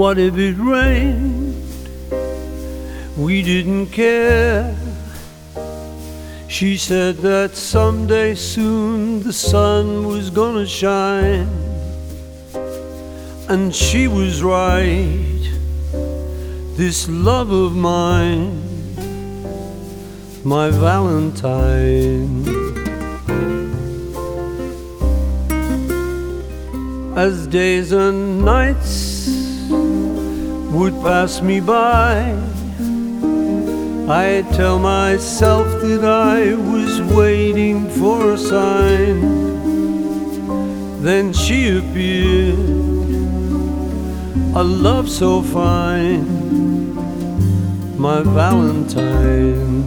What if it rained? We didn't care. She said that someday soon the sun was gonna shine, and she was right. This love of mine, my Valentine. As days and nights would pass me by, I tell myself that I was waiting for a sign. Then she appeared, a love so fine, my Valentine.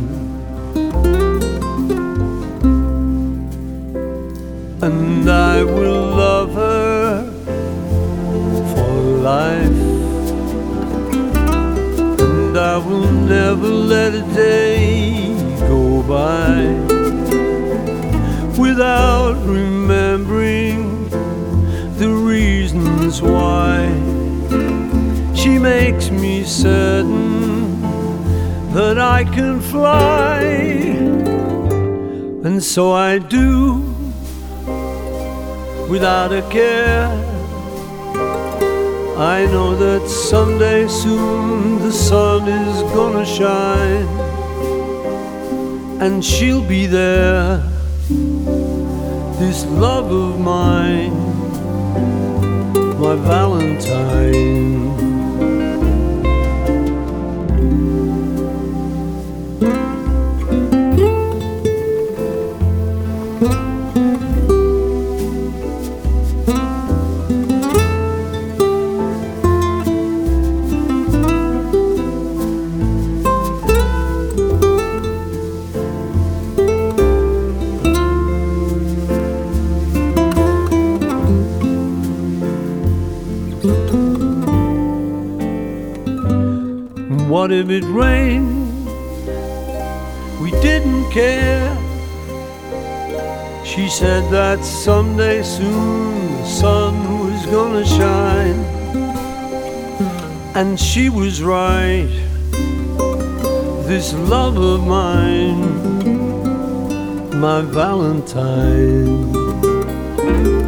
And I will love her for life, and I will never let a day go by without remembering the reasons why. She makes me certain that I can fly, and so I do, without a care. I know that someday soon the sun is gonna shine, and she'll be there. This love of mine, my Valentine. What if it rained? We didn't care. She said that someday soon the sun was gonna shine, and she was right. This love of mine, my Valentine.